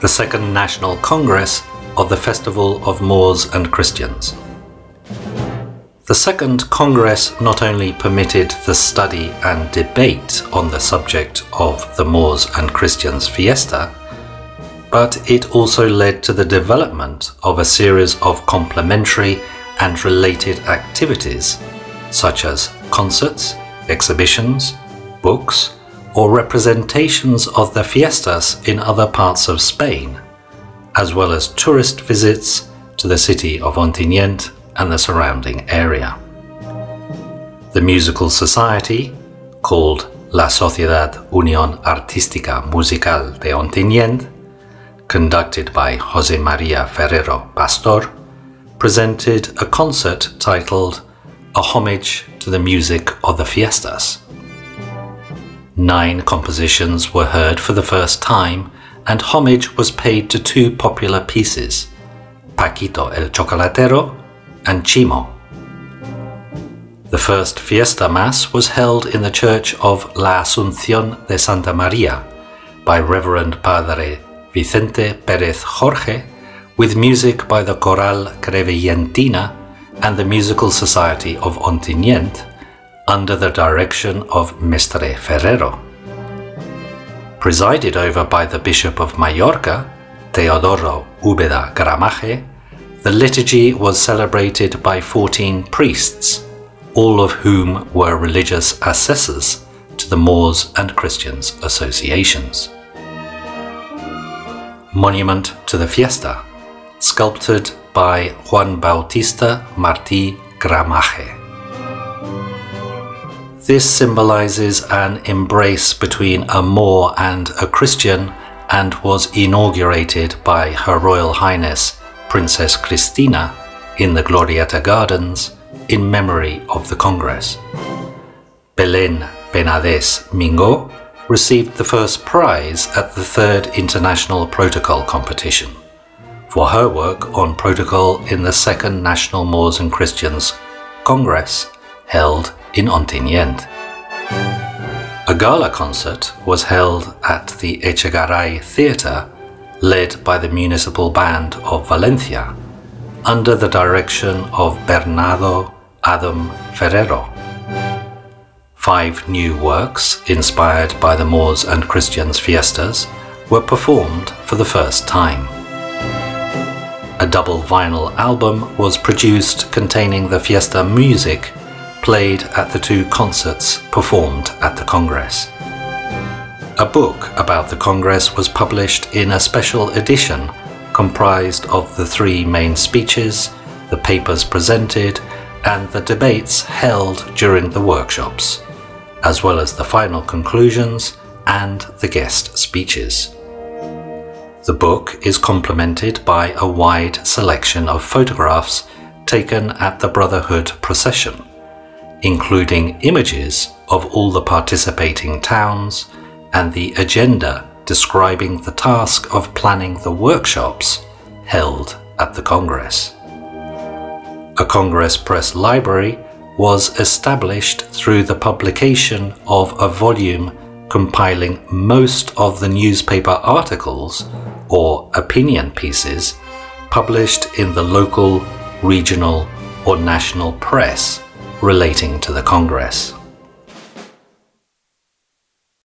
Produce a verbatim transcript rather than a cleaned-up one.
the Second National Congress of the Festival of Moors and Christians. The Second Congress not only permitted the study and debate on the subject of the Moors and Christians fiesta, but it also led to the development of a series of complementary and related activities, such as concerts, exhibitions, books, or representations of the fiestas in other parts of Spain, as well as tourist visits to the city of Ontinyent and the surrounding area. The musical society, called La Sociedad Unión Artística Musical de Ontinyent, conducted by José María Ferrero Pastor, presented a concert titled A Homage to the Music of the Fiestas. Nine compositions were heard for the first time, and homage was paid to two popular pieces, Paquito el Chocolatero and Chimo. The first fiesta mass was held in the church of La Asunción de Santa María by Reverend Padre Vicente Pérez Jorge, with music by the Coral Crevillentina and the Musical Society of Ontinyent under the direction of Mestre Ferrero. Presided over by the Bishop of Mallorca, Teodoro Úbeda Gramaje, the liturgy was celebrated by fourteen priests, all of whom were religious assessors to the Moors and Christians associations. Monument to the Fiesta, sculpted by Juan Bautista Martí Gramaje. This symbolizes an embrace between a Moor and a Christian and was inaugurated by Her Royal Highness Princess Cristina in the Glorieta Gardens in memory of the Congress. Belén Penedès Mingo received the first prize at the third International Protocol competition for her work on protocol in the Second National Moors and Christians Congress held in Ontinyent. A gala concert was held at the Echegaray Theatre, led by the Municipal Band of Valencia, under the direction of Bernardo Adam Ferrero. Five new works, inspired by the Moors and Christians fiestas, were performed for the first time. A double vinyl album was produced containing the fiesta music played at the two concerts performed at the Congress. A book about the Congress was published in a special edition comprised of the three main speeches, the papers presented, and the debates held during the workshops, as well as the final conclusions and the guest speeches. The book is complemented by a wide selection of photographs taken at the Brotherhood procession, including images of all the participating towns and the agenda describing the task of planning the workshops held at the Congress. A Congress Press Library was established through the publication of a volume compiling most of the newspaper articles or opinion pieces published in the local, regional, or national press relating to the Congress.